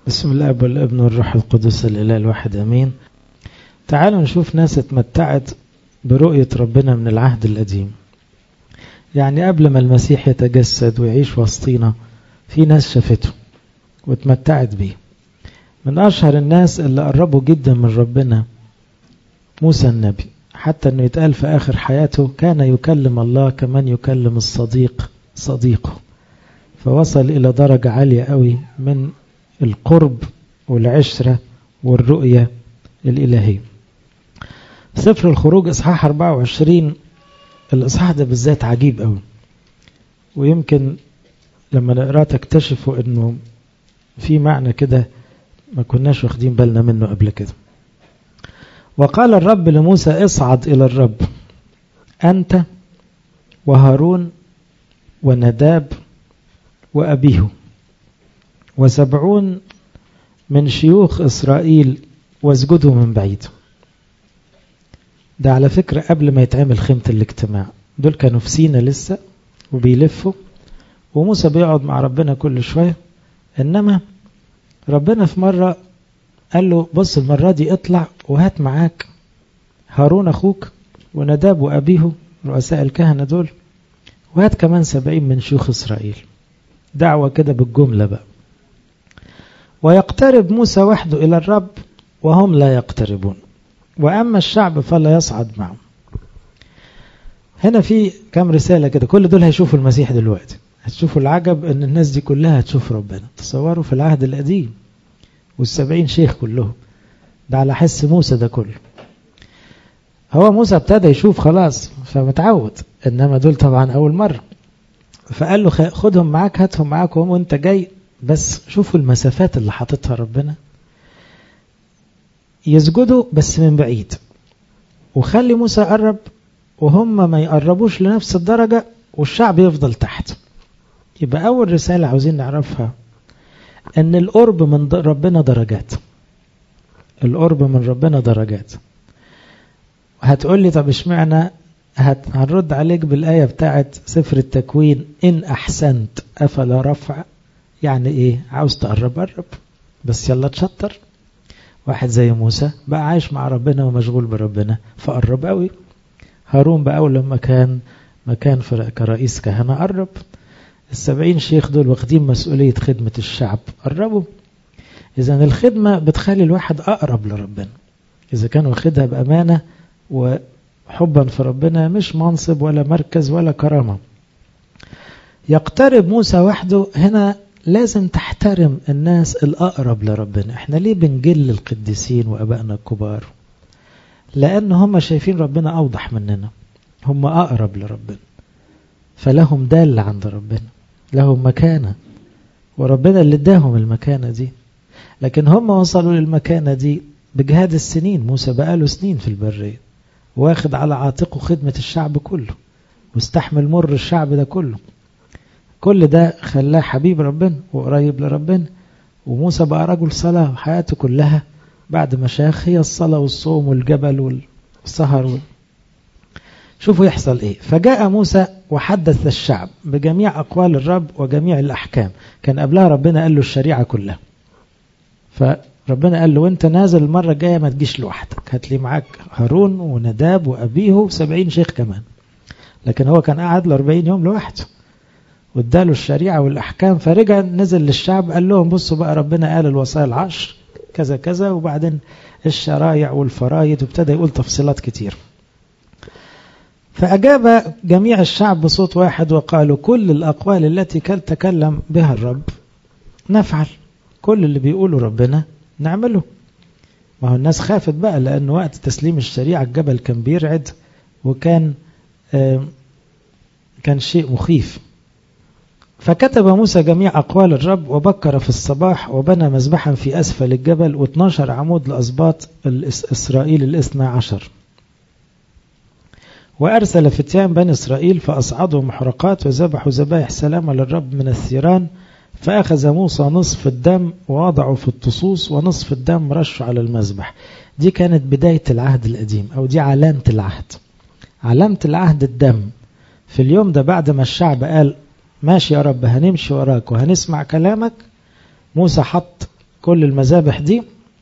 بسم الله والابن والروح القدس الإله الواحد أمين. تعالوا نشوف ناس اتمتعت برؤية ربنا من العهد القديم، يعني قبل ما المسيح يتجسد ويعيش وسطينا في ناس شافته واتمتعت بيه. من أشهر الناس اللي قربوا جدا من ربنا موسى النبي، حتى أنه يتقال في آخر حياته كان يكلم الله كمن يكلم الصديق صديقه، فوصل إلى درجة عالية قوي من القرب والعشرة والرؤية الإلهية. سفر الخروج إصحاح 24، الإصحاح ده بالذات عجيب قوي، ويمكن لما نقرأ تكتشفوا أنه في معنى كده ما كناش واخدين بالنا منه قبل كده. وقال الرب لموسى: اصعد إلى الرب أنت وهارون ونداب وأبيه و70 من شيوخ إسرائيل واسجدوا من بعيد. ده على فكرة قبل ما يتعمل خيمة الاجتماع، دول كانوا في سينا لسه وبيلفوا، وموسى بيقعد مع ربنا كل شوية. إنما ربنا في مرة قال له: بص المرة دي اطلع وهات معاك هارون أخوك ونداب وأبيه رؤساء الكهنة دول، وهات كمان 70 من شيوخ إسرائيل. دعوة كده بالجملة بقى. ويقترب موسى وحده إلى الرب وهم لا يقتربون، وأما الشعب فلا يصعد معهم. هنا في كم رسالة كده، كل دول هيشوفوا المسيح دلوقتي. هتشوفوا العجب أن الناس دي كلها هتشوف ربنا. تصوروا في العهد القديم وال70 شيخ كلهم، ده على حس موسى ده كله. هو موسى ابتدى يشوف خلاص فمتعود، إنما دول طبعا أول مرة. فقال له: خدهم معاك، هاتهم معاك وهم وانت جاي، بس شوفوا المسافات اللي حاططها ربنا. يسجدوا بس من بعيد، وخلي موسى يقرب وهم ما يقربوش لنفس الدرجة، والشعب يفضل تحت. يبقى أول رسالة عاوزين نعرفها أن القرب من ربنا درجات. القرب من ربنا درجات. هتقول لي: طب اشمعنى؟ هنرد عليك بالآية بتاعت سفر التكوين: إن أحسنت أفلا رفع. يعني إيه؟ عاوز تقرب قرب، بس يلا تشطر. واحد زي موسى بقى عايش مع ربنا ومشغول بربنا فقرب قوي. هارون بقى أول لما كان مكان كرئيس كهنة قرب. 70 شيخ دول واخدين مسؤولية خدمة الشعب قربوا. إذن الخدمة بتخلي الواحد أقرب لربنا، إذا كان واخدها بأمانة وحبا في ربنا، مش منصب ولا مركز ولا كرامة. يقترب موسى وحده. هنا لازم تحترم الناس الأقرب لربنا. احنا ليه بنجل القديسين وأبائنا الكبار؟ لأن هم شايفين ربنا أوضح مننا، هم أقرب لربنا، فلهم دالة عند ربنا، لهم مكانة، وربنا اللي اداهم المكانة دي. لكن هم وصلوا للمكانة دي بجهاد السنين. موسى بقاله سنين في البرية، واخد على عاتقه خدمة الشعب كله، واستحمل مر الشعب ده كله. كل ده خلاه حبيب ربنا وقريب لربنا. وموسى بقى رجل صلاة، وحياته كلها بعد ما شاخ هي الصلاة والصوم والجبل والسهر شوفوا يحصل ايه. فجاء موسى وحدث الشعب بجميع أقوال الرب وجميع الأحكام. كان قبلها ربنا قال له الشريعة كلها، فربنا قال له: وانت نازل المرة الجاية ما تجيش لوحدك، هات لي معاك هارون ونداب وأبيه 70 شيخ كمان. لكن هو كان قاعد له 40 يوم لوحده، واداله الشريعة والأحكام. فرجع نزل للشعب قال لهم: بصوا بقى، ربنا قال الوصايا 10 كذا كذا، وبعدين الشرايع والفرايد، وابتدى يقول تفصيلات كتير. فأجاب جميع الشعب بصوت واحد وقالوا: كل الأقوال التي تكلم بها الرب نفعل. كل اللي بيقوله ربنا نعمله. ما هو الناس خافت بقى، لأن وقت تسليم الشريعة الجبل كان بيرعد، وكان كان شيء مخيف. فكتب موسى جميع أقوال الرب، وبكر في الصباح وبنى مذبحا في أسفل الجبل، و12 عمود لأسباط إسرائيل 12. وأرسل فتيان بني إسرائيل فأصعدوا محرقات وذبحوا ذبائح سلامة للرب من الثيران. فأخذ موسى نصف الدم ووضعه في الطصوص، ونصف الدم رشه على المذبح. دي كانت بداية العهد القديم، أو دي علامة العهد. علامة العهد الدم. في اليوم ده بعد ما الشعب قال: ماشي يا رب، هنمشي وراك وهنسمع كلامك، موسى حط كل المذابح دي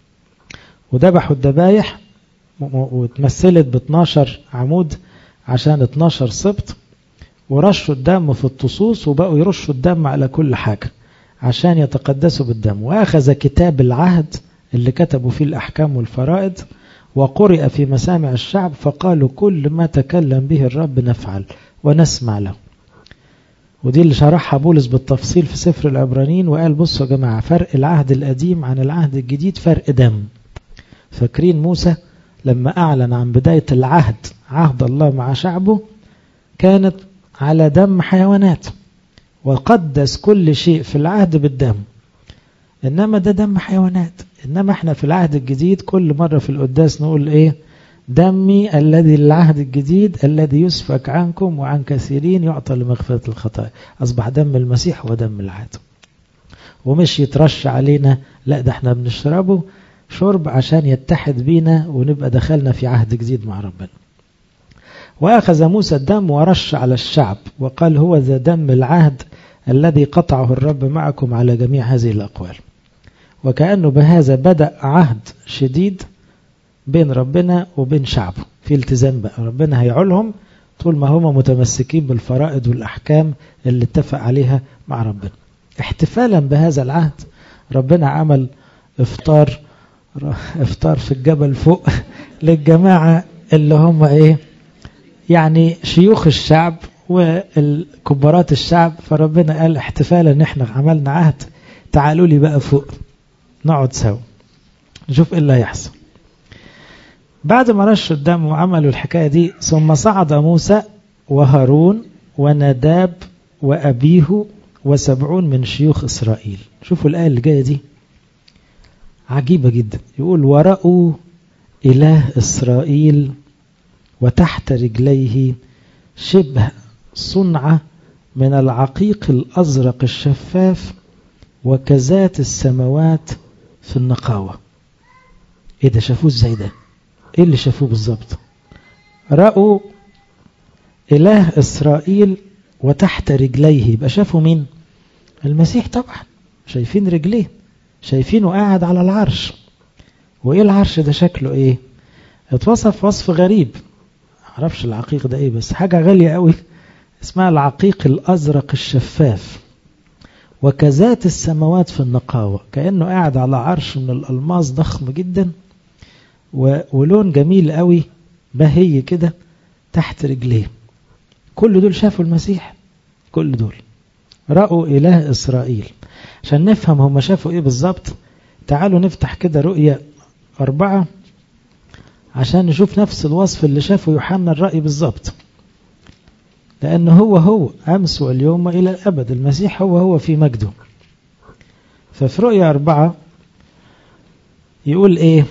وذبحوا الذبايح واتمثلت ب 12 عمود عشان 12 سبط، ورشوا الدم في الطصوص وبقوا يرشوا الدم على كل حاجة عشان يتقدسوا بالدم. وأخذ كتاب العهد اللي كتبوا فيه الأحكام والفرائض وقرئ في مسامع الشعب، فقالوا كل ما تكلم به الرب نفعل ونسمع له. ودي اللي شرحها بولس بالتفصيل في سفر العبرانيين، وقال بصوا يا جماعة، فرق العهد القديم عن العهد الجديد فرق دم. فاكرين موسى لما أعلن عن بداية العهد، عهد الله مع شعبه، كانت على دم حيوانات، وقدس كل شيء في العهد بالدم، إنما ده دم حيوانات. إنما احنا في العهد الجديد كل مرة في القداس نقول إيه؟ دمي الذي للعهد الجديد الذي يسفك عنكم وعن كثيرين يعطى لمغفرة الخطايا. أصبح دم المسيح هو دم العهد، ومش يترش علينا، لا ده احنا بنشربه شرب عشان يتحد بينا ونبقى دخلنا في عهد جديد مع ربنا. وأخذ موسى الدم ورش على الشعب وقال هو ذا دم العهد الذي قطعه الرب معكم على جميع هذه الأقوال. وكأنه بهذا بدأ عهد شديد بين ربنا وبين شعبه، في التزام بقى، ربنا هيعولهم طول ما هم متمسكين بالفرائض والأحكام اللي اتفق عليها مع ربنا. احتفالا بهذا العهد ربنا عمل افطار في الجبل فوق للجماعة اللي هم ايه يعني شيوخ الشعب والكبارات الشعب. فربنا قال احتفالا ان احنا عملنا عهد، تعالوا لي بقى فوق نقعد سوا نشوف ايه اللي هيحصل. بعد ما رشوا الدم وعملوا الحكاية دي، ثم صعد موسى وهارون ونداب وأبيه و70 من شيوخ إسرائيل. شوفوا الآية اللي جاية دي عجيبة جدا، يقول ورأوا إله إسرائيل وتحت رجليه شبه صنعة من العقيق الأزرق الشفاف وكذات السماوات في النقاوة. ايه ده؟ شافوه ازاي ده؟ ايه اللي شافوه بالظبط؟ رأوا إله إسرائيل وتحت رجليه، يبقى شافوا مين؟ المسيح طبعا، شايفين رجليه، شايفينه قاعد على العرش. وايه العرش ده؟ شكله ايه؟ اتوصف وصف غريب، معرفش العقيق ده ايه، بس حاجة غالية قوي اسمها العقيق الأزرق الشفاف وكذات السماوات في النقاوة، كأنه قاعد على عرش من الألماس ضخم جدا ولون جميل قوي بهي كده تحت رجليه. كل دول شافوا المسيح، كل دول رأوا إله إسرائيل. عشان نفهم هم شافوا إيه بالظبط، تعالوا نفتح كده رؤية 4 عشان نشوف نفس الوصف اللي شافه يوحنا الرأي بالظبط، لأنه هو أمس واليوم إلى الأبد، المسيح هو في مجده. ففي رؤية 4 يقول إيه؟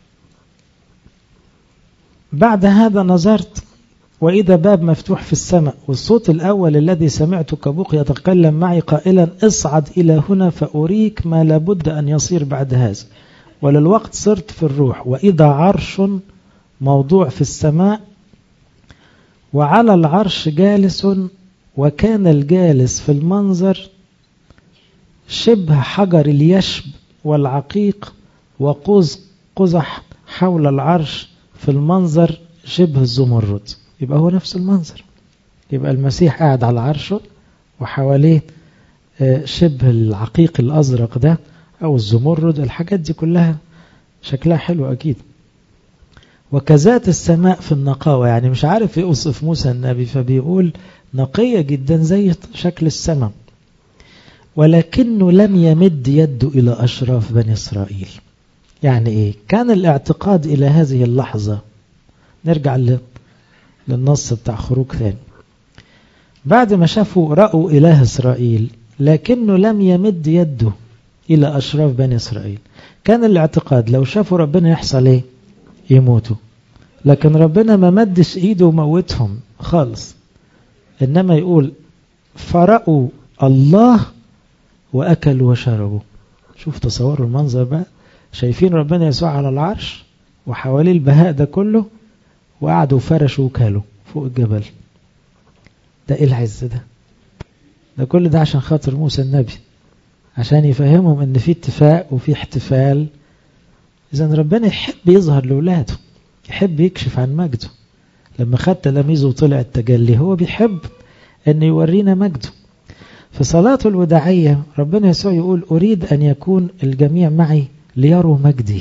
بعد هذا نظرت وإذا باب مفتوح في السماء، والصوت الأول الذي سمعته كبوق يتكلم معي قائلا اصعد إلى هنا فأريك ما لابد أن يصير بعد هذا. وللوقت صرت في الروح، وإذا عرش موضوع في السماء وعلى العرش جالس، وكان الجالس في المنظر شبه حجر اليشب والعقيق، وقوس قزح حول العرش في المنظر شبه الزمرد. يبقى هو نفس المنظر، يبقى المسيح قاعد على عرشه وحواليه شبه العقيق الأزرق ده أو الزمرد، الحاجات دي كلها شكلها حلو أكيد. وكذات السماء في النقاوة، يعني مش عارف يوصف موسى النبي فبيقول نقية جدا زي شكل السماء. ولكنه لم يمد يده إلى أشراف بني إسرائيل. يعني إيه؟ كان الاعتقاد إلى هذه اللحظة، نرجع للنص بتاع خروج ثاني، بعد ما شافوا رأوا إله إسرائيل لكنه لم يمد يده إلى أشراف بني إسرائيل، كان الاعتقاد لو شافوا ربنا يحصل إيه؟ يموتوا. لكن ربنا ما مدش إيده وموتهم خالص، إنما يقول فرأوا الله وأكلوا وشربوا. شوف تصوروا المنظر بقى، شايفين ربنا يسوع على العرش وحواليه البهاء ده كله، وقعدوا فرشوا وكالوا فوق الجبل. ده ايه العز ده؟ ده كل ده عشان خاطر موسى النبي، عشان يفهمهم ان في اتفاق وفي احتفال. إذن ربنا يحب يظهر لأولاده، يحب يكشف عن مجده. لما خد تلاميذه وطلع التجلي هو بيحب أن يورينا مجده. في صلاته الوداعية ربنا يسوع يقول أريد أن يكون الجميع معي ليروا مجدي.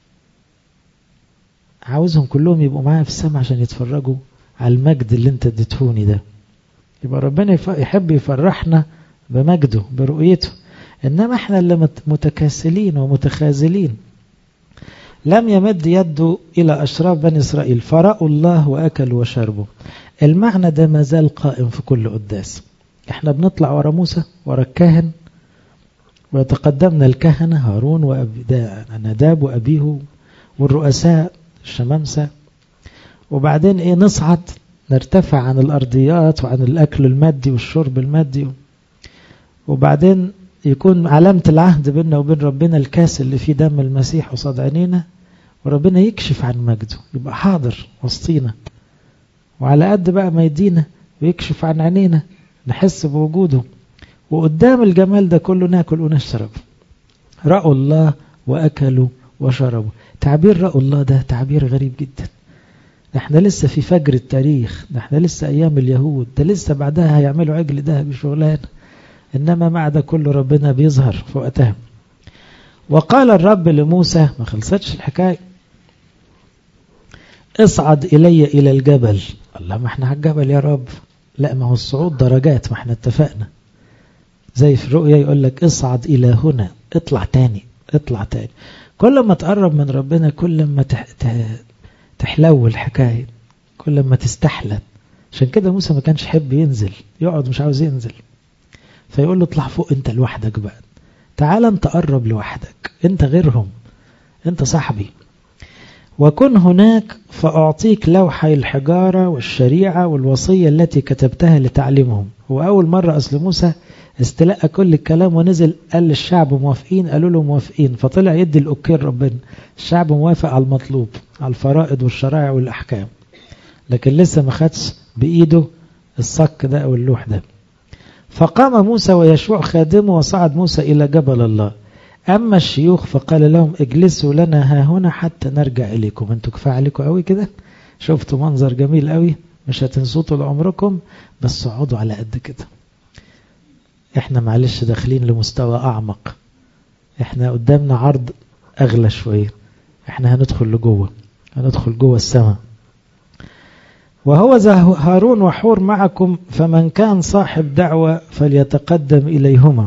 عاوزهم كلهم يبقوا معايا في السماء عشان يتفرجوا على المجد اللي انت اديتهوني ده. يبقى ربنا يحب يفرحنا بمجده برؤيته، إنما احنا اللي متكاسلين ومتخاذلين. لم يمد يده إلى أشراف بني إسرائيل فرأوا الله وأكلوا وشربوا. المعنى ده ما زال قائم في كل قداس. احنا بنطلع ورا موسى ورا الكاهن، ويتقدمنا الكهنة هارون ونداب وأبيه والرؤساء الشمامسة، وبعدين نصعد نرتفع عن الأرضيات وعن الأكل المادي والشرب المادي، وبعدين يكون علامة العهد بيننا وبين ربنا الكاس اللي فيه دم المسيح قصاد عينينا، وربنا يكشف عن مجده، يبقى حاضر وسطينا، وعلى قد بقى ما يدينا ويكشف عن عينينا نحس بوجوده. وقدام الجمال ده كله ناكل ونشرب. رأوا الله وأكلوا وشربوا. تعبير رأوا الله ده تعبير غريب جدا. احنا لسه في فجر التاريخ، احنا لسه أيام اليهود، ده لسه بعدها هيعملوا عجل ذهبي شغلان، إنما مع ده كله ربنا بيظهر في وقتها. وقال الرب لموسى، ما خلصتش الحكاية، اصعد إلى الجبل. الله، ما احنا على الجبل يا رب. لا، ما هو الصعود درجات، ما احنا اتفقنا. زي في الرؤيا يقول لك اصعد إلى هنا، اطلع تاني اطلع تاني. كل ما تقرب من ربنا كل ما تحلو الحكاية، كل ما تستحلى. عشان كده موسى ما كانش يحب ينزل، يقعد مش عاوز ينزل، فيقول له اطلع فوق انت لوحدك بقى، تعال انت قرب لوحدك، انت غيرهم، انت صاحبي. وكن هناك فأعطيك لوحي الحجارة والشريعة والوصية التي كتبتها لتعليمهم. هو أول مرة أصل موسى استلقى كل الكلام ونزل قال للشعب موافقين، قالوا له موافقين، فطلع يدي الأوكيل ربنا، الشعب موافق على المطلوب، على الفرائض والشرائع والأحكام، لكن لسه ما خدش بإيده الصك ده أو اللوح ده. فقام موسى ويشوع خادمه وصعد موسى إلى جبل الله. أما الشيوخ فقال لهم اجلسوا لنا ها هنا حتى نرجع إليكم. انتوا كفاية عليكم قوي كده، شفتوا منظر جميل قوي مش هتنسوا طول عمركم، بس اقعدوا على قد كده. احنا معلش داخلين لمستوى أعمق، احنا قدامنا عرض أغلى شوية، احنا هندخل لجوه، هندخل جوه السماء. وهو هارون وحور معكم، فمن كان صاحب دعوة فليتقدم إليهما.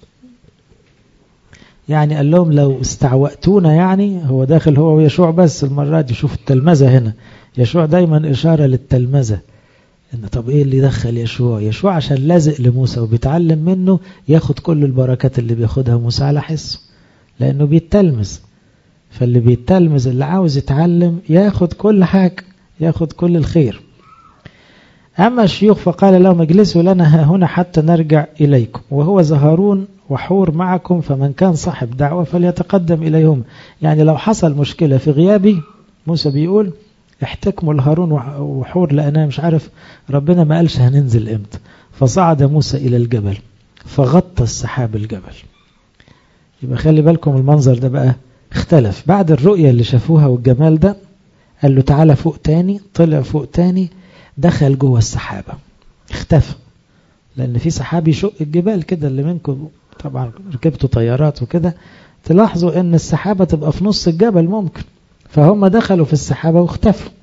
يعني قال لهم لو استعوأتونا، يعني هو داخل هو ويشوع بس المرة دي. شوف التلمذة هنا، يشوع دايما إشارة للتلمذة. إن طب إيه اللي دخل يشوع؟ يشوع عشان لازق لموسى وبيتعلم منه، ياخد كل البركات اللي بياخدها موسى على حسه، لأنه بيتلمذ. فاللي بيتلمذ اللي عاوز يتعلم ياخد كل حاجة، ياخد كل الخير. أما الشيوخ فقال لهم اجلسوا لنا ها هنا حتى نرجع إليكم. وهو هارون وحور معكم، فمن كان صاحب دعوة فليتقدم إليهم. يعني لو حصل مشكلة في غيابي، موسى بيقول احتكموا لهارون وحور، لأنه مش عارف ربنا ما قالش هننزل امتى. فصعد موسى إلى الجبل فغطى السحاب الجبل. يبقى خلي بالكم المنظر ده بقى اختلف بعد الرؤية اللي شافوها والجمال ده. قال له تعالى فوق تاني، طلع فوق تاني، دخل جوه السحابة، اختفى. لأن في سحاب يشق الجبال كده، اللي منكم طبعا ركبتوا طيارات وكده تلاحظوا ان السحابة تبقى في نص الجبل ممكن، فهم دخلوا في السحابة واختفوا.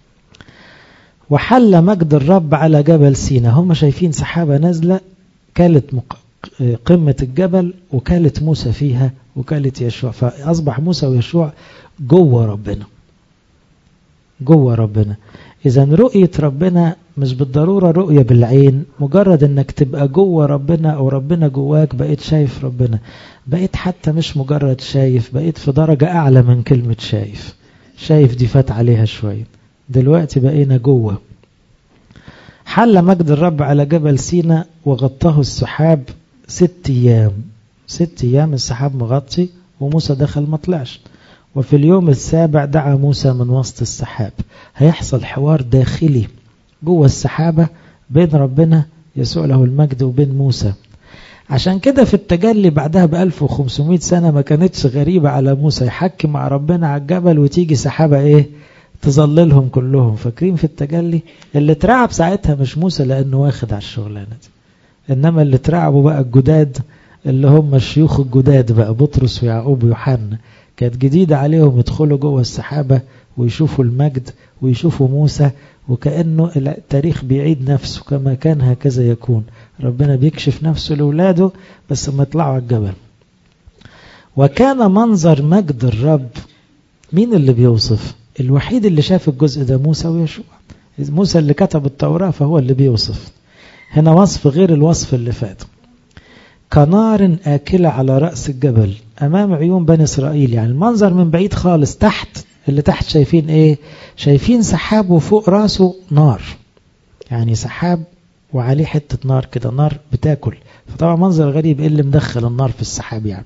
وحل مجد الرب على جبل سيناء. هم شايفين سحابة نازلة كالت قمة الجبل، وكالت موسى فيها وكالت يشوع، فأصبح موسى ويشوع جوه ربنا، جوه ربنا. إذا رؤية ربنا مش بالضرورة رؤية بالعين، مجرد انك تبقى جوه ربنا او ربنا جواك، بقيت شايف ربنا، بقيت حتى مش مجرد شايف، بقيت في درجة اعلى من كلمة شايف. شايف دي فات عليها شوية، دلوقتي بقينا جوه. حل مجد الرب على جبل سيناء وغطاه السحاب 6 أيام. 6 أيام السحاب مغطي، وموسى دخل ما طلعش. وفي اليوم السابع دعا موسى من وسط السحاب. هيحصل حوار داخلي جوه السحابة بين ربنا يسوع له المجد وبين موسى. عشان كده في التجلي بعدها ب1500 سنة ما كانتش غريبة على موسى يحكي مع ربنا على الجبل وتيجي سحابة ايه تظللهم كلهم. فاكرين في التجلي اللي اترعب ساعتها مش موسى لانه واخد على الشغلانة دي، انما اللي اترعبوا بقى الجداد اللي هم الشيوخ الجداد بقى بطرس ويعقوب ويوحنا، كانت جديدة عليهم يدخلوا جوه السحابة ويشوفوا المجد ويشوفوا موسى، وكأنه التاريخ بيعيد نفسه كما كان هكذا يكون. ربنا بيكشف نفسه لأولاده بس ما يطلعوا على الجبل. وكان منظر مجد الرب. مين اللي بيوصف؟ الوحيد اللي شاف الجزء ده موسى ويشوع. موسى اللي كتب التوراة فهو اللي بيوصف. هنا وصف غير الوصف اللي فات. كنار آكلة على رأس الجبل أمام عيون بني إسرائيل. يعني المنظر من بعيد خالص تحت، اللي تحت شايفين ايه؟ شايفين سحاب وفوق راسه نار، يعني سحاب وعليه حتة نار كده، نار بتاكل. فطبعا منظر غريب، ايه اللي مدخل النار في السحاب يعني.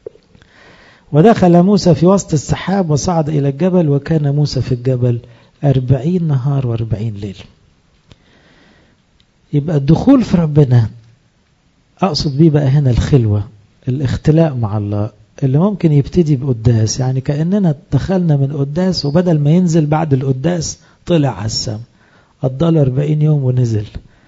ودخل موسى في وسط السحاب وصعد إلى الجبل، وكان موسى في الجبل 40 نهار و40 ليل. يبقى الدخول في ربنا أقصد بيه بقى هنا الخلوة، الاختلاء مع الله اللي ممكن يبتدي بقداس. يعني كأننا دخلنا من قداس وبدل ما ينزل بعد القداس طلع على السماء، قضى 40 يوم ونزل.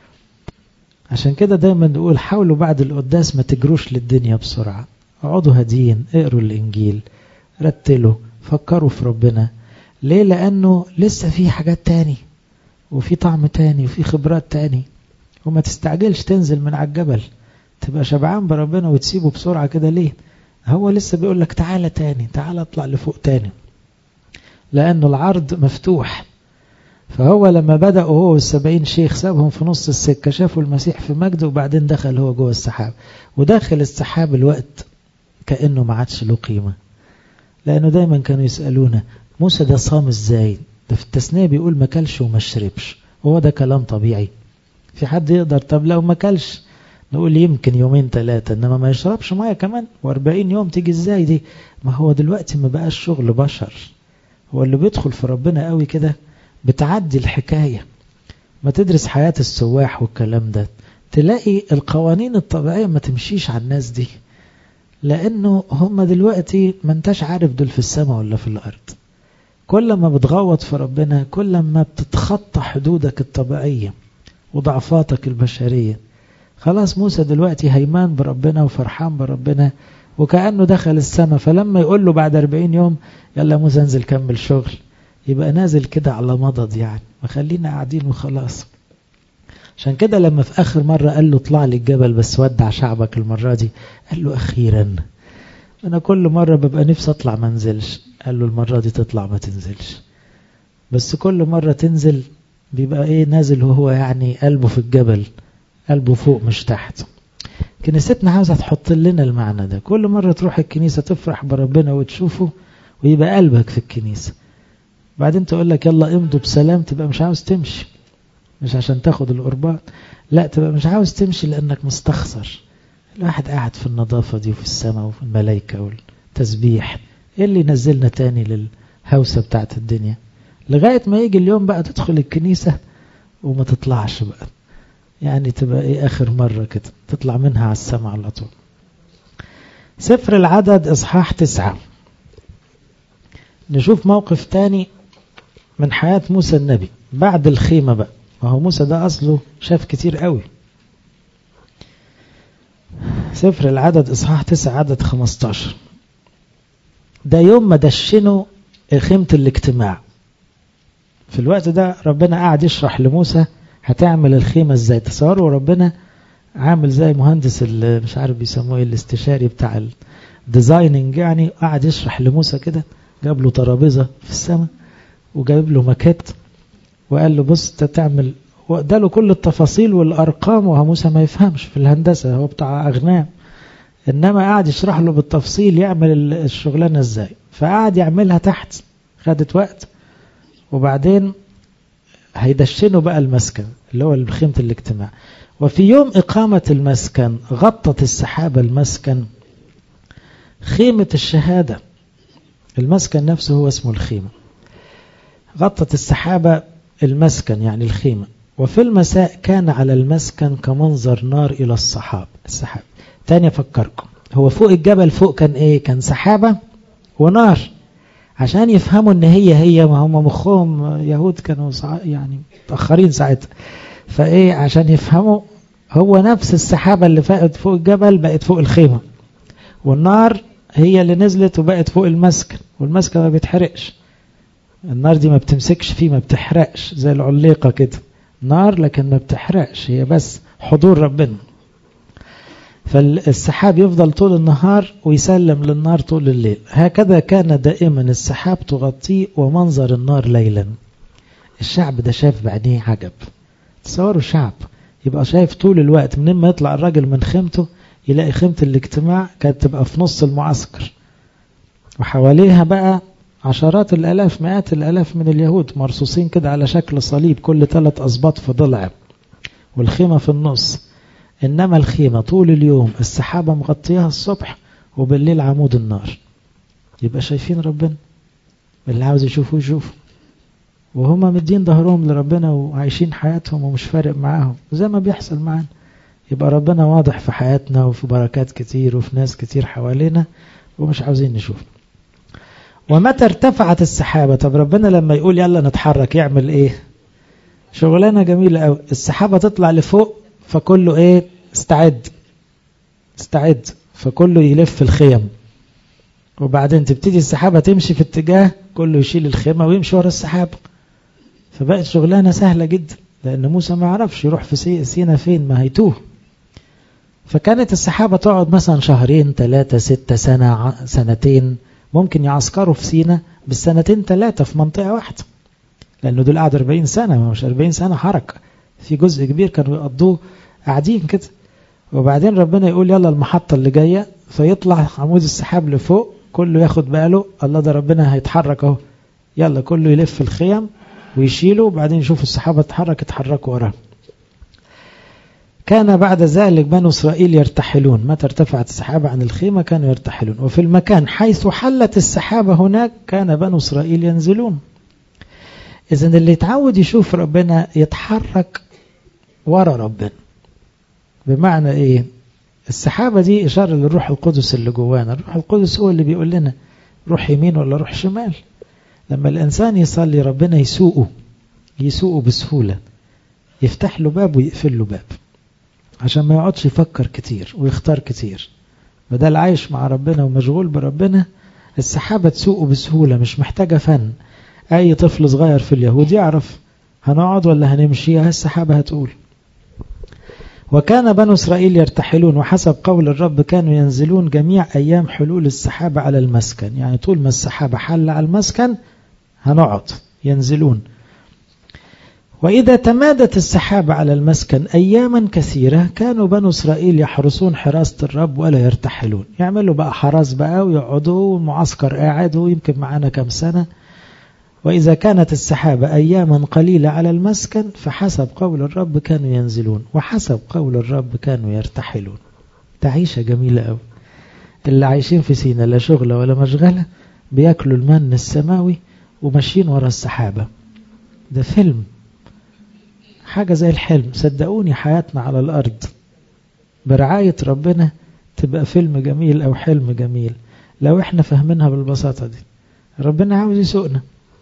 عشان كده دايما نقول حاولوا بعد القداس ما تجروش للدنيا بسرعة، اقعدوا هاديين، اقروا الإنجيل، رتلوا، فكروا في ربنا. ليه؟ لأنه لسه في حاجات تاني وفي طعم تاني وفي خبرات تاني. وما تستعجلش تنزل من على الجبل تبقى شبعان بربنا وتسيبه بسرعة كده. ليه؟ هو لسه بيقول لك تعالى تاني، تعالى اطلع لفوق تاني، لأنه العرض مفتوح. فهو لما بدأوا هو وال70 شيخ سابهم في نص السكة، شافوا المسيح في مجده، وبعدين دخل هو جوه السحاب. وداخل السحاب الوقت كأنه ما عادش له قيمة، لأنه دايما كانوا يسألونا موسى ده صام ازاي؟ ده في التثنية بيقول ما كلش وما شربش. هو ده كلام طبيعي؟ في حد يقدر؟ طب لو ما كلش نقول يمكن يومين 3، انما ما يشربش ميه كمان و40 يوم تيجي ازاي دي؟ ما هو دلوقتي ما بقاش شغل بشر. هو اللي بيدخل في ربنا قوي كده بتعدي الحكاية. ما تدرس حياة السواح والكلام ده تلاقي القوانين الطبيعية ما تمشيش على الناس دي، لأنه هم دلوقتي ما انتش عارف دول في السماء ولا في الأرض. كل ما بتغوط في ربنا كل ما بتتخطى حدودك الطبيعية وضعفاتك البشرية. خلاص موسى دلوقتي هيمان بربنا وفرحان بربنا وكأنه دخل السماء. فلما يقول له بعد 40 يوم يلا موسى انزل كمل شغل، يبقى نازل كده على مضض يعني، وخلينا قاعدين وخلاص. عشان كده لما في آخر مرة قال له اطلع لي الجبل بس ودع شعبك المرة دي، قال له أخيرا أنا كل مرة ببقى نفسي أطلع ما انزلش. قال له المرة دي تطلع ما تنزلش، بس كل مرة تنزل بيبقى ايه نازل وهو يعني قلبه في الجبل، قلبه فوق مش تحت. كنيستنا عاوزة تحط لنا المعنى ده. كل مرة تروح الكنيسة تفرح بربنا وتشوفه ويبقى قلبك في الكنيسة، بعدين تقول لك يلا امضوا بسلام، تبقى مش عاوز تمشي. مش عشان تاخد القربان، لا، تبقى مش عاوز تمشي لأنك مستخسر. الواحد قاعد في النظافة دي وفي السماء وفي الملائكة والتسبيح، ايه اللي ينزلنا تاني للهوسة بتاعت الدنيا؟ لغاية ما يجي اليوم بقى تدخل الكنيسة وما تطلعش بقى، يعني تبقى ايه آخر مرة كده تطلع منها على السماء على طول. سفر العدد إصحاح 9. نشوف موقف تاني من حياة موسى النبي بعد الخيمة بقى. وهو موسى ده أصله شاف كتير قوي. سفر العدد إصحاح 9 عدد 15. ده يوم ما دشنوا خيمة الاجتماع. في الوقت ده ربنا قاعد يشرح لموسى هتعمل الخيمة ازاي. تصوروا ربنا عامل زي مهندس مش عارف بيسموه ايه الاستشاري بتاع الديزايننج، يعني قاعد يشرح لموسى كده. جاب له ترابيزة في السماء وجاب له ماكيت وقال له بص تعمل، واداله كل التفاصيل والأرقام. وموسى ما يفهمش في الهندسة، هو بتاع أغنام، إنما قاعد يشرح له بالتفصيل يعمل الشغلانة ازاي. فقاعد يعملها تحت، خدت وقت. وبعدين هيدشنوا بقى المسكن اللي هو خيمة الاجتماع. وفي يوم إقامة المسكن غطت السحابة المسكن خيمة الشهادة. المسكن نفسه هو اسمه الخيمة. غطت السحابة المسكن يعني الخيمة. وفي المساء كان على المسكن كمنظر نار إلى السحاب. تاني أفكركم، هو فوق الجبل فوق كان إيه؟ كان سحابة ونار، عشان يفهموا إن هي ما هم مخهم يهود كانوا يعني متأخرين ساعتها، فإيه عشان يفهموا هو نفس السحابة اللي فقت فوق الجبل بقت فوق الخيمة، والنار هي اللي نزلت وبقت فوق المسكن، والمسكن ما بيتحرقش، النار دي ما بتمسكش فيه، ما بتحرقش زي العليقة كده، نار لكن ما بتحرقش، هي بس حضور ربنا. فالسحاب يفضل طول النهار ويسلم للنار طول الليل. هكذا كان دائما السحاب تغطيه ومنظر النار ليلا. الشعب ده شاف بعينيه عجب. تصوروا شعب يبقى شايف طول الوقت، من ما يطلع الراجل من خيمته يلاقي خيمة الاجتماع كانت تبقى في نص المعسكر، وحواليها بقى عشرات الآلاف مئات الآلاف من اليهود مرصوصين كده على شكل صليب، كل 3 أسباط في ضلع، والخيمة في النص. إنما الخيمة طول اليوم السحابة مغطيها الصبح، وبالليل عمود النار. يبقى شايفين ربنا، اللي عاوز يشوفه يشوفه، وهما مدين ظهرهم لربنا وعايشين حياتهم ومش فارق معاهم زي ما بيحصل معانا. يبقى ربنا واضح في حياتنا وفي بركات كتير وفي ناس كتير حوالينا ومش عاوزين نشوف. ومتى ارتفعت السحابة، طب ربنا لما يقول يلا نتحرك يعمل ايه؟ شغلانة جميلة قوي. السحابة تطلع لفوق فكله ايه؟ استعد، فكله يلف الخيم، وبعدين تبتدي السحابة تمشي في اتجاه، كله يشيل الخيمة ويمشي ورا السحابة. فبقت شغلانة سهلة جدا، لأن موسى ما يعرفش يروح في سينا فين، ما هيتوه. فكانت السحابة تقعد مثلا 2 3 6 سنة 2 ممكن يعسكروا في سينا بالسنتين 3 في منطقة واحدة، لأنه دول قعدوا 40 سنة، مش 40 سنة حركة، في جزء كبير كانوا يقضوه قاعدين كده. وبعدين ربنا يقول يلا المحطة اللي جاية، فيطلع عمود السحاب لفوق، كله ياخد باله، الله ده ربنا هيتحرك اهو، يلا كله يلف الخيم ويشيله، وبعدين يشوفوا السحابة تتحرك يتحركوا وراها. كان بعد ذلك بنو إسرائيل يرتحلون. متى ارتفعت السحابة عن الخيمة كانوا يرتحلون، وفي المكان حيث حلت السحابة هناك كان بنو إسرائيل ينزلون. إذن اللي يتعود يشوف ربنا يتحرك ورا ربنا. بمعنى إيه؟ السحابة دي إشارة للروح القدس اللي جوانا. الروح القدس هو اللي بيقول لنا روح يمين ولا روح شمال. لما الإنسان يصلي ربنا يسوقه بسهولة، يفتح له باب ويقفل له باب، عشان ما يقعدش يفكر كتير ويختار كتير. بدل عايش مع ربنا ومشغول بربنا، السحابة تسوقه بسهولة، مش محتاجة فن. أي طفل صغير في اليهود يعرف هنقعد ولا هنمشي، السحابة هتقول. وكان بنو إسرائيل يرتحلون، وحسب قول الرب كانوا ينزلون جميع أيام حلول السحابة على المسكن. يعني طول ما السحابة حل على المسكن هنقعد، ينزلون. وإذا تمادت السحابة على المسكن أياما كثيرة كانوا بنو إسرائيل يحرسون حراسة الرب ولا يرتحلون. يعملوا بقى حراس بقى ويقعدوا، والمعسكر قاعد ويمكن معانا كم سنة. وإذا كانت السحابة أياما قليلة على المسكن فحسب قول الرب كانوا ينزلون، وحسب قول الرب كانوا يرتحلون. تعيشة جميلة أوي. اللي عايشين في سينا لا شغلة ولا مشغلة، بيأكلوا المن السماوي وماشيين ورا السحابة. ده فيلم، حاجة زي الحلم. صدقوني حياتنا على الأرض برعاية ربنا تبقى فيلم جميل أو حلم جميل لو احنا فهمناها بالبساطة دي. ربنا عاوز يسوقنا،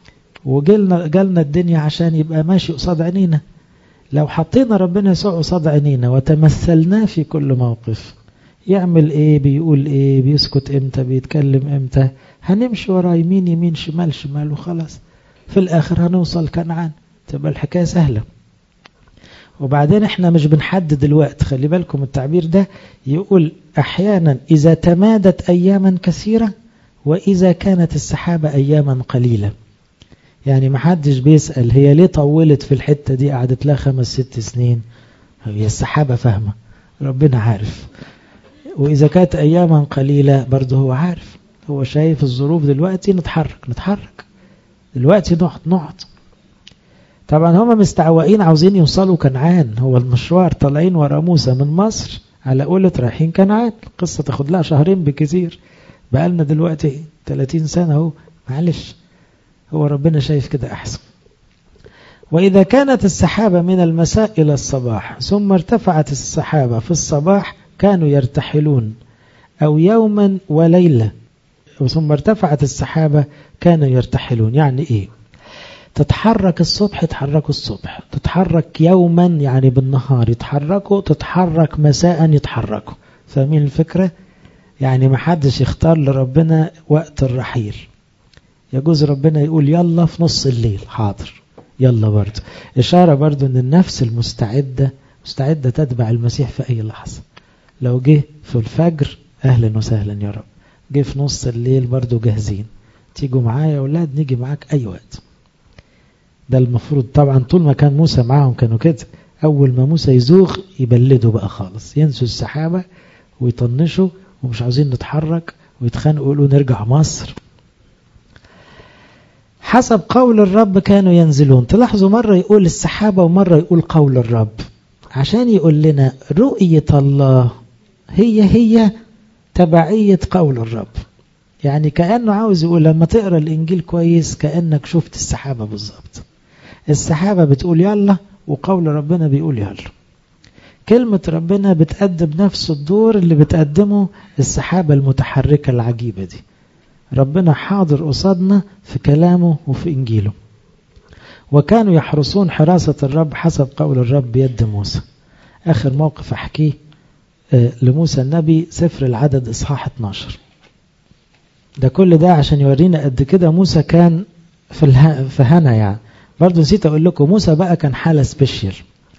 وجالنا الدنيا عشان يبقى ماشي قصاد عينينا. لو حطينا ربنا يسوق قصاد عينينا وتمثلناه في كل موقف، يعمل ايه، بيقول ايه، بيسكت امتى، بيتكلم امتى، هنمشي ورا يمين يمين شمال شمال وخلاص. في الآخر هنوصل كنعان، تبقى الحكاية سهلة. وبعدين احنا مش بنحدد الوقت، خلي بالكم التعبير ده يقول أحيانا إذا تمادت أياما كثيرة، وإذا كانت السحابة أياما قليلة. يعني محدش بيسأل هي ليه طولت في الحتة دي، قعدت لها 5 6 سنين. هي السحابة فاهمة، ربنا عارف. وإذا كانت أياما قليلة برضه هو عارف، هو شايف الظروف دلوقتي، نتحرك دلوقتي، نقعد. طبعا هم مستعوقين عاوزين يوصلوا كنعان. هو المشوار طالعين ورا موسى من مصر على قولة رايحين كنعان. القصة تاخد لها 2 بكثير، بقالنا دلوقتي 30 سنة اهو، معلش هو ربنا شايف كده أحسن. وإذا كانت السحابة من المساء إلى الصباح ثم ارتفعت السحابة في الصباح كانوا يرتحلون أو يوما وليلة ثم ارتفعت السحابة كانوا يرتحلون. يعني إيه؟ تتحرك الصبح يتحركوا الصبح، تتحرك يوما يعني بالنهار يتحركوا، تتحرك مساء يتحركوا. فاهمين الفكرة؟ يعني ما حدش يختار لربنا وقت الرحيل. يجوز ربنا يقول يلا في نص الليل، حاضر يلا برضه. إشارة برضه أن النفس المستعدة مستعدة تتبع المسيح في أي لحظة. لو جه في الفجر أهلا وسهلا يا رب، جه في نص الليل برضه جاهزين، تيجوا معايا يا أولاد، نيجي معاك أي وقت. ده المفروض طبعا طول ما كان موسى معاهم كانوا كده. أول ما موسى يزوغ يبلدوا بقى خالص، ينسوا السحابة ويطنشوا ومش عاوزين نتحرك ويتخانقوا يقولوا نرجع مصر. حسب قول الرب كانوا ينزلون. تلاحظوا مرة يقول السحابة ومرة يقول قول الرب، عشان يقول لنا رؤية الله هي تبعية قول الرب. يعني كأنه عاوز يقول لما تقرأ الإنجيل كويس كأنك شفت السحابة بالظبط. السحابة بتقول يلا وقول ربنا بيقول يلا. كلمة ربنا بتقدم نفس الدور اللي بتقدمه السحابة المتحركة العجيبة دي. ربنا حاضر قصادنا في كلامه وفي إنجيله. وكانوا يحرسون حراسة الرب حسب قول الرب بيد موسى. آخر موقف أحكيه لموسى النبي سفر العدد إصحاح 12. ده كل ده عشان يورينا قد كده موسى كان في هنا. يعني برضو نسيت أقول لكم موسى بقى كان حالة سبيشيال.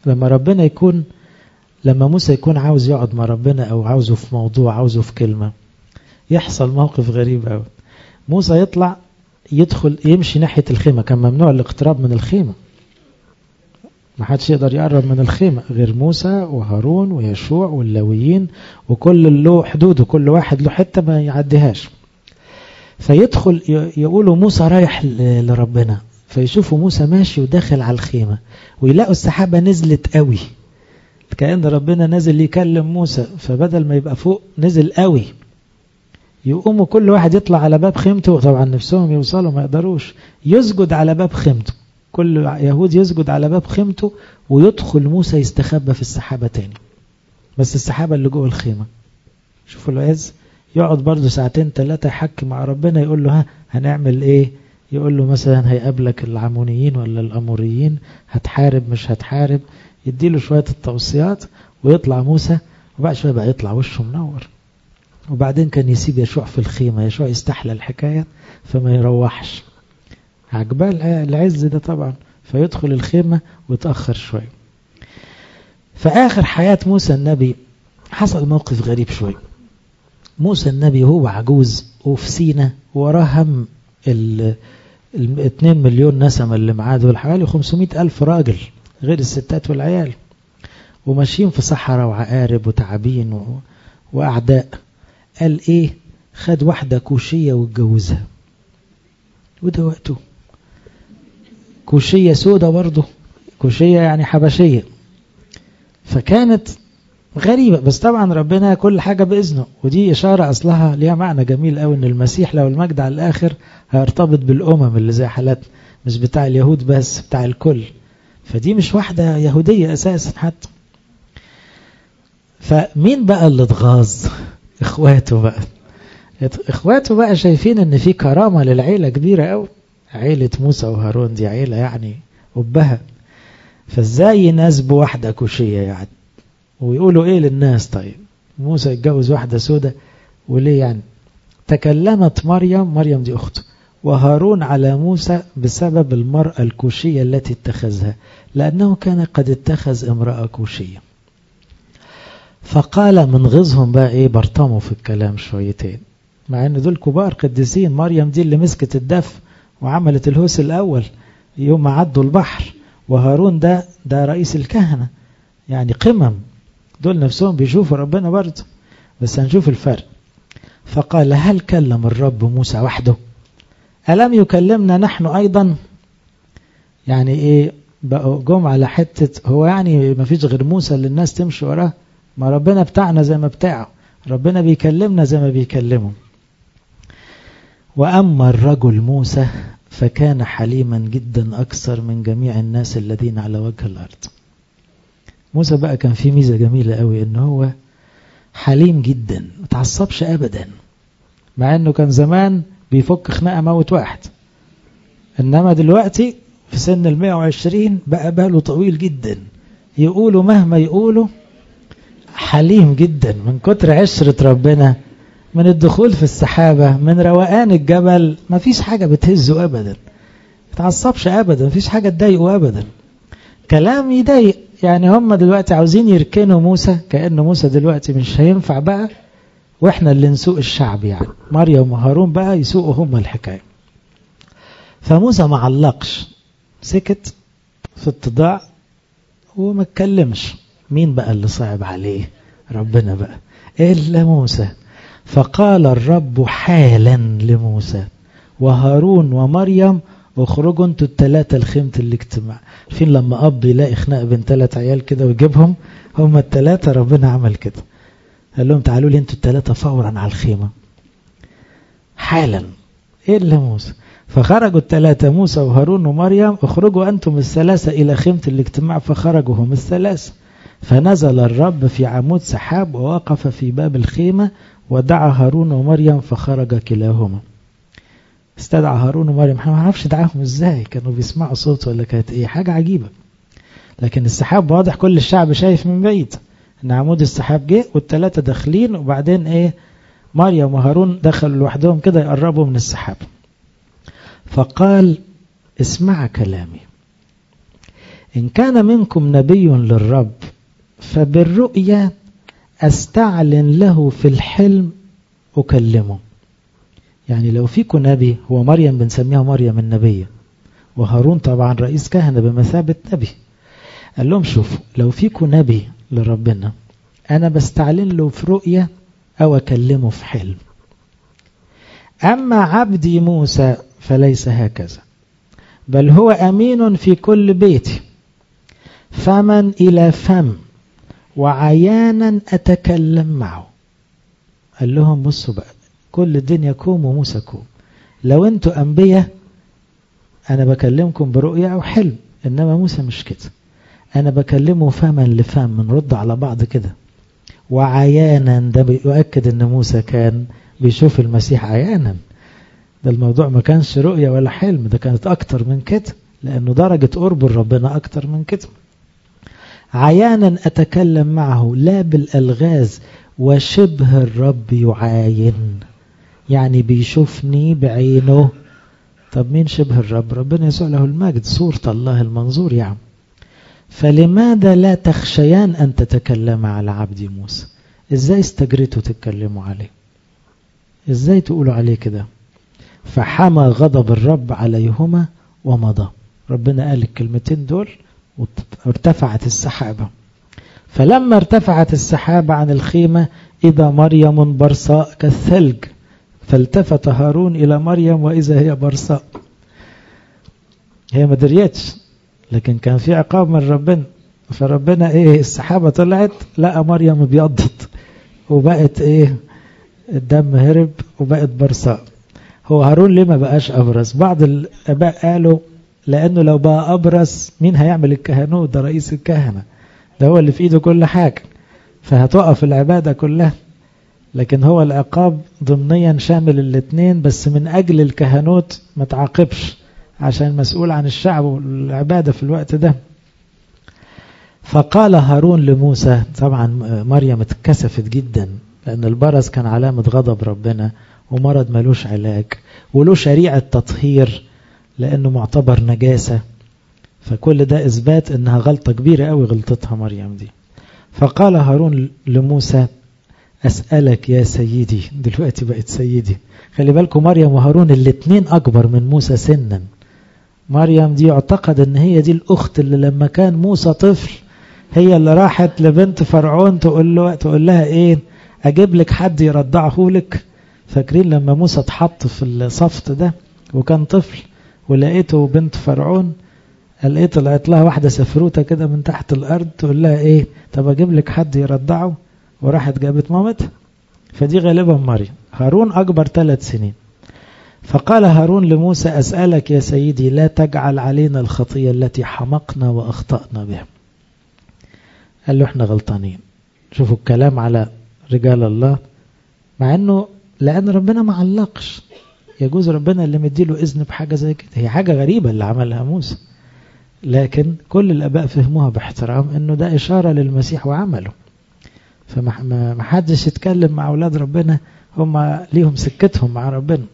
لما موسى يكون عاوز يقعد مع ربنا أو عاوزه في موضوع عاوزه في كلمة، يحصل موقف غريب أوي. موسى يدخل يمشي ناحية الخيمة، كان ممنوع الاقتراب من الخيمة، ما حدش يقدر يقرب من الخيمة غير موسى وهارون ويشوع واللاويين، وكل له حدود وكل واحد له حتة ما يعديهاش. فيدخل يقولوا موسى رايح لربنا، فيشوفوا موسى ماشي وداخل على الخيمة ويلاقوا السحابة نزلت قوي، كأن ربنا نزل يكلم موسى، فبدل ما يبقى فوق نزل قوي. يقوموا كل واحد يطلع على باب خيمته، طبعا نفسهم يوصلوا ما يقدروش، يسجد على باب خيمته، كل يهود يسجد على باب خيمته، ويدخل موسى يستخبى في السحابة تاني، بس السحابة اللي جوه الخيمة. شوفوا العز، يقعد برضو 2-3 يحكي مع ربنا، يقول له هنعمل ايه؟ يقول له مثلا هيقابلك العمونيين ولا الأموريين، هتحارب مش هتحارب، يديله شوية التوصيات ويطلع موسى، وبعد شوية بقى يطلع وشه منور. وبعدين كان يسيب يشوع في الخيمة، يشوع يستحلى الحكاية فما يروحش، عجبال العز ده طبعا، فيدخل الخيمة ويتأخر شوية. فآخر حياة موسى النبي حصل موقف غريب شوية. موسى النبي هو عجوز وفي سينا وراه هم 2 مليون نسمة اللي معاه دول، حوالي 500,000 راجل غير الستات والعيال، وماشيين في صحراء وعقارب وتعابين وأعداء. قال ايه؟ خد واحدة كوشية واتجوزها، وده وقته. كوشية سودة برضه، كوشية يعني حبشية، فكانت غريبة. بس طبعا ربنا كل حاجة بإذنه، ودي إشارة أصلها ليها معنى جميل قوي، إن المسيح لو المجد على الآخر هيرتبط بالأمم اللي زي حالتنا، مش بتاع اليهود بس، بتاع الكل. فدي مش واحدة يهودية أساسا حتى. فمين بقى اللي اتغاظ؟ إخواته بقى شايفين إن في كرامة للعيلة كبيرة قوي، عيلة موسى وهارون دي عيلة يعني أبها، فازاي يناسبوا واحدة كوشية يعني؟ ويقولوا ايه للناس؟ طيب موسى يتجوز واحدة سودة وليه يعني؟ تكلمت مريم دي أخته وهارون على موسى بسبب المرأة الكوشية التي اتخذها، لأنه كان قد اتخذ امرأة كوشية. فقال من غزهم بقى ايه، برطموا في الكلام شويتين، مع ان دول كبار قديسين. مريم دي اللي مسكت الدف وعملت الهوس الأول يوم عدوا البحر، وهارون ده رئيس الكهنة، يعني قمم، دول نفسهم بيشوفوا ربنا برضه، بس هنشوف الفرق. فقال هل كلم الرب موسى وحده؟ ألم يكلمنا نحن أيضا؟ يعني إيه بقوا جم على حتة، هو يعني ما فيش غير موسى اللي الناس تمشي وراه؟ ما ربنا بتاعنا زي ما بتاعه، ربنا بيكلمنا زي ما بيكلمه. وأما الرجل موسى فكان حليما جدا أكثر من جميع الناس الذين على وجه الأرض. موسى بقى كان فيه ميزة جميلة قوي، إن هو حليم جدا، متعصبش أبدا، مع أنه كان زمان بيفك خناقة موت واحد، إنما دلوقتي في سن 120 بقى باله طويل جدا، يقولوا مهما يقولوا حليم جدا من كتر عشرة ربنا، من الدخول في السحابة، من روقان الجبل، ما فيش حاجة بتهزه أبدا، متعصبش أبدا، ما فيش حاجة تضايقه أبدا. كلام يضايق، يعني هم دلوقتي عاوزين يركنوا موسى، كأن موسى دلوقتي مش هينفع بقى، وإحنا اللي نسوق الشعب، يعني مريم وهارون بقى يسوقوا هم الحكاية. فموسى ما علقش، سكت في اتضاع وما اتكلمش. مين بقى اللي صعب عليه؟ ربنا بقى، إلا موسى. فقال الرب حالا لموسى وهارون ومريم اخرجوا انتوا الثلاثة لخيمة الاجتماع. فين لما أب يلاقي خناق بين 3 عيال كده ويجيبهم، هم ال3 ربنا عمل كده، قال لهم تعالوا لي انتوا ال3 فورا على الخيمة حالا، إلا موسى. فخرجوا ال3 موسى وهارون ومريم، اخرجوا أنتم ال3 إلى خيمة الاجتماع. فخرجوا هم ال3. فنزل الرب في عمود سحاب ووقف في باب الخيمة ودعا هارون ومريم فخرج كلاهما. استدعى هارون ومريم، ما نعرفش دعاهم ازاي، كانوا بيسمعوا صوت ولا كانت ايه، حاجة عجيبة. لكن السحاب واضح، كل الشعب شايف من بعيد ان عمود السحاب جه وال3 داخلين، وبعدين ايه، مريم وهارون دخلوا لوحدهم كده يقربوا من السحاب. فقال اسمع كلامي، إن كان منكم نبي للرب فبالرؤيا أستعلن له في الحلم أكلمه. يعني لو فيكم نبي، هو مريم بنسميها مريم النبية، وهارون طبعا رئيس كهنة بمثابة نبي. قال لهم شوفوا، لو فيكم نبي لربنا أنا بستعلن له في رؤيا أو أكلمه في حلم. أما عبدي موسى فليس هكذا، بل هو أمين في كل بيتي، فمن إلى فم وعيانا أتكلم معه. قال لهم بصوا بقى، كل الدنيا كوم وموسى كوم، لو انتوا أنبياء أنا بكلمكم برؤية أو حلم، إنما موسى مش كده، أنا بكلمه فما لفم، نرد على بعض كده. وعيانا ده بيؤكد إن موسى كان بيشوف المسيح عيانا، ده الموضوع ما كانش رؤية ولا حلم، ده كانت أكتر من كده، لأنه درجة قرب ربنا أكتر من كده. عيانا أتكلم معه لا بالألغاز، وشبه الرب يعاين، يعني بيشوفني بعينه. طب مين شبه الرب؟ ربنا يسوع له المجد، صورة الله المنظور يعني. فلماذا لا تخشيان أن تتكلم على عبد موسى؟ إزاي استجريتوا تتكلموا عليه؟ إزاي تقولوا عليه كده؟ فحمى غضب الرب عليهما ومضى. ربنا قال الكلمتين دول وارتفعت السحابة. فلما ارتفعت السحابة عن الخيمة إذا مريم برصاء كالثلج، فالتفت هارون إلى مريم وإذا هي برصاء. هي ما دريتش، لكن كان في عقاب من ربنا. فربنا ايه، السحابة طلعت لقى مريم بيضت وبقت ايه، الدم هرب وبقت برصاء. هو هارون ليه ما بقاش أبرص؟ بعض الآباء قالوا لأنه لو بقى أبرص مين هيعمل الكهنوت؟ ده رئيس الكهنة، ده هو اللي في إيده كل حاجة، فهتقف العبادة كلها. لكن هو العقاب ضمنيا شامل الاثنين، بس من أجل الكهنوت ما تعاقبش عشان مسؤول عن الشعب والعبادة في الوقت ده. فقال هارون لموسى، طبعا مريم اتكسفت جدا، لأن البرص كان علامة غضب ربنا، ومرض ملوش علاج وله شريعة تطهير لأنه معتبر نجاسة. فكل ده إثبات أنها غلطة كبيرة قوي غلطتها مريم دي. فقال هارون لموسى أسألك يا سيدي، دلوقتي بقت سيدي. خلي بالكم مريم وهارون الاثنين أكبر من موسى سنا. مريم دي يعتقد أن هي دي الأخت اللي لما كان موسى طفل هي اللي راحت لبنت فرعون تقول لها إيه، أجيب لك حد يرضعه لك. فاكرين لما موسى اتحط في الصفت ده وكان طفل ولقيته بنت فرعون، لقيت طلعت لها واحدة سفروتة كده من تحت الأرض تقول لها إيه، طب أجيب لك حد يرضعه، وراحت جابت مامتها. فدي غالبا مريم. هارون أكبر 3 سنين. فقال هارون لموسى أسألك يا سيدي لا تجعل علينا الخطية التي حمقنا وأخطأنا بها. قال له احنا غلطانين. شوفوا الكلام على رجال الله، مع انه لان ربنا ما علقش، يجوز ربنا اللي مديله اذن بحاجة زي كده. هي حاجة غريبة اللي عملها موسى، لكن كل الاباء فهموها باحترام انه ده اشارة للمسيح وعمله. فما حدش يتكلم مع اولاد ربنا، هم ليهم سكتهم مع ربنا.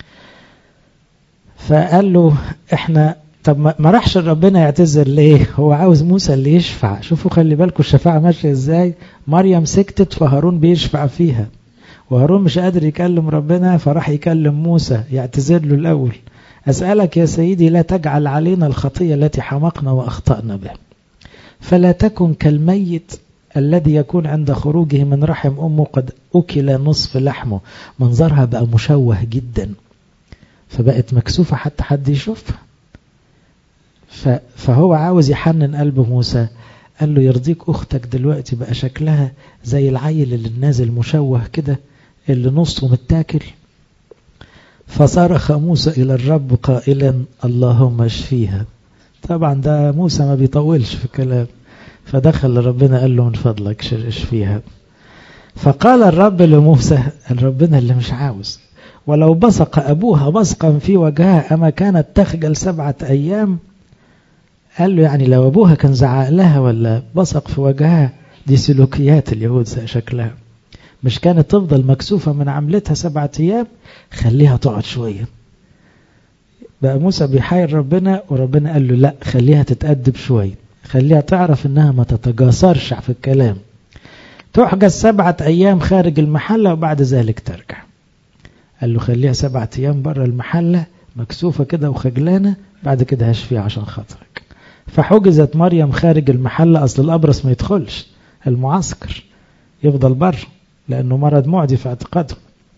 فقال له احنا طب ما راحش ربنا يعتذر ليه؟ هو عاوز موسى اللي يشفع. شوفوا خلي بالكم الشفاعة ماشية ازاي. مريم سكتت فهارون بيشفع فيها، وهارون مش قادر يكلم ربنا فراح يكلم موسى يعتذر له الأول. أسألك يا سيدي لا تجعل علينا الخطية التي حمقنا وأخطأنا بها، فلا تكن كالميت الذي يكون عند خروجه من رحم أمه قد أكل نصف لحمه. منظرها بقى مشوه جدا، فبقت مكسوفة حتى حد يشوفها. فهو عاوز يحنن قلب موسى، قال له يرضيك أختك دلوقتي بقى شكلها زي العيل اللي نازل مشوه كده اللي نصه متاكل. فصرخ موسى إلى الرب قائلا اللهم اشفيها. طبعا ده موسى ما بيطولش في الكلام، فدخل لربنا قال له من فضلك اشفيها. فقال الرب لموسى، ربنا اللي مش عاوز، ولو بصق أبوها بصقا في وجهها أما كانت تخجل 7 أيام. قال له يعني لو أبوها كان زعق لها ولا بصق في وجهها، دي سلوكيات اليهود شكلها، مش كانت تفضل مكسوفة من عملتها 7 أيام، خليها تقعد شوية. بقى موسى بيحاير ربنا، وربنا قال له لا، خليها تتأدب شوية، خليها تعرف انها ما تتجاسرش في الكلام. تحجز 7 أيام خارج المحلة وبعد ذلك ترجع. قال له خليها 7 أيام بره المحلة مكسوفة كده وخجلانة، بعد كده هشفيها عشان خاطرك. فحجزت مريم خارج المحلة. أصل الأبرص ما يدخلش المعسكر، يفضل بره لأنه مرض معدي في اعتقاده.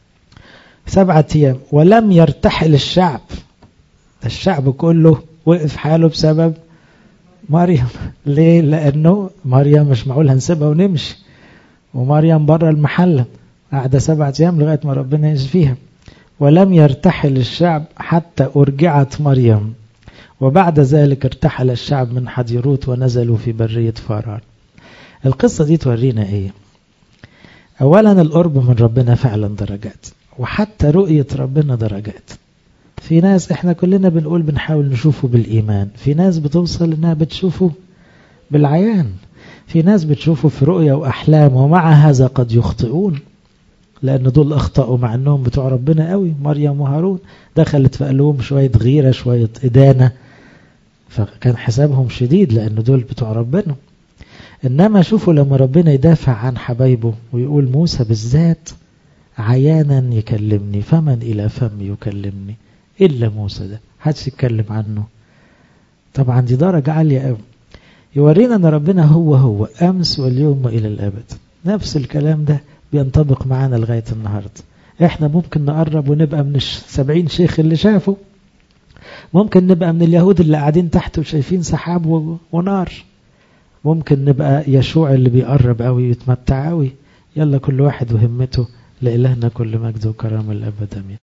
7 أيام ولم يرتحل الشعب. الشعب كله وقف حاله بسبب مريم. ليه؟ لأنه مريم مش معقول هنسيبها ونمشي، ومريم بره المحلة قاعدة 7 أيام لغاية ما ربنا يشفيها. ولم يرتحل الشعب حتى أرجعت مريم، وبعد ذلك ارتحل الشعب من حضيروت ونزلوا في برية فاران. القصة دي تورينا ايه؟ اولا القرب من ربنا فعلا درجات، وحتى رؤية ربنا درجات. في ناس احنا كلنا بنقول بنحاول نشوفه بالإيمان، في ناس بتوصل انها بتشوفه بالعيان، في ناس بتشوفه في رؤية وأحلام، ومع هذا قد يخطئون، لأن دول أخطأوا مع أنهم بتوع ربنا قوي. مريم وهارون دخلت في قلوبهم شوية غيرة شوية إدانة، فكان حسابهم شديد لأن دول بتوع ربنا. إنما شوفوا لما ربنا يدافع عن حبايبه ويقول موسى بالذات عيانا يكلمني فمن إلى فم يكلمني إلا موسى، ده حدش يتكلم عنه. طبعا دي درجة عالية قوي، يورينا أن ربنا هو أمس واليوم وإلى الأبد. نفس الكلام ده بينطبق معانا لغاية النهاردة. احنا ممكن نقرب ونبقى من 70 شيخ اللي شافوا، ممكن نبقى من اليهود اللي قاعدين تحت وشايفين سحاب ونار، ممكن نبقى يشوع اللي بيقرب قوي ويتمتع قوي. يلا كل واحد وهمته، لإلهنا كل مجد وكرامة الأبد آمين.